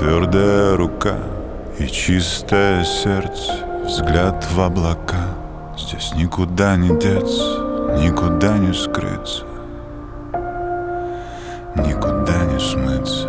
твердая рука и чистое сердце, взгляд в облака. Здесь никуда не деться, никуда не скрыться, никуда не смыться.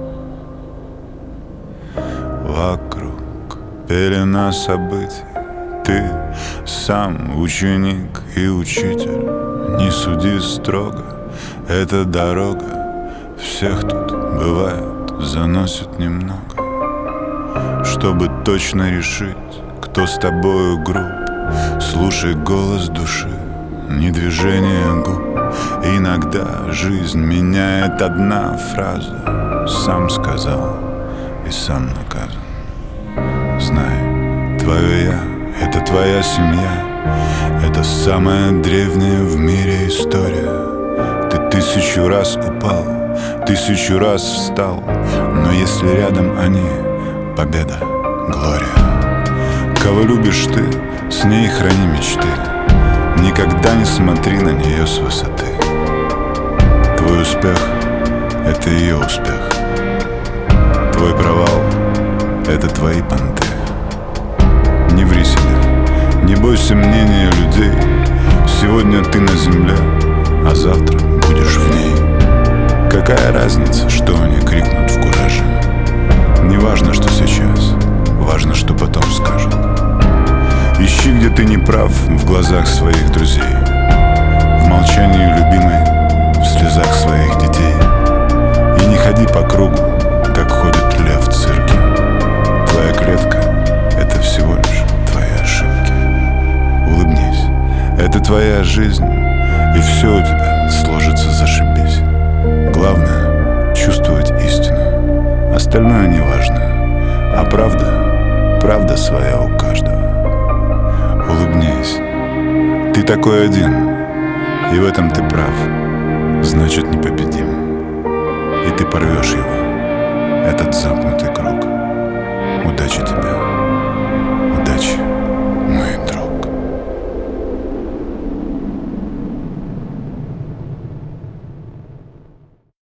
Вокруг пелена событий, ты сам ученик и учитель. Не суди строго, это дорога. Всех тут бывает, заносит немного. Чтобы точно решить, кто с тобою груб, слушай голос души, не движение губ. Иногда жизнь меняет одна фраза. Сам сказал и сам наказан. Знай, твое «я» — это твоя семья. Это самая древняя в мире история. Ты 1000 раз упал, 1000 раз встал, но если рядом они — победа, глория. Кого любишь ты, с ней храни мечты. Никогда не смотри на нее с высоты. Твой успех — это ее успех. Твой провал — это твои понты. Не ври себе, не бойся мнения людей. Сегодня ты на земле, а завтра будешь в ней. Какая разница, что они крикнут в кураже? Не важно, что сейчас, важно, что потом скажут. Ищи, где ты не прав, в глазах своих друзей, в молчании любимой, в слезах своих детей. И не ходи по кругу, как ходит лев в цирке. Твоя клетка — это всего лишь твои ошибки. Улыбнись, это твоя жизнь, и все у тебя сложится зашибись. Главное — чувствовать истину, остальное не важно. А правда своя у каждого. Улыбнись, ты такой один, и в этом ты прав, значит непобедим. И ты порвешь его, этот замкнутый круг.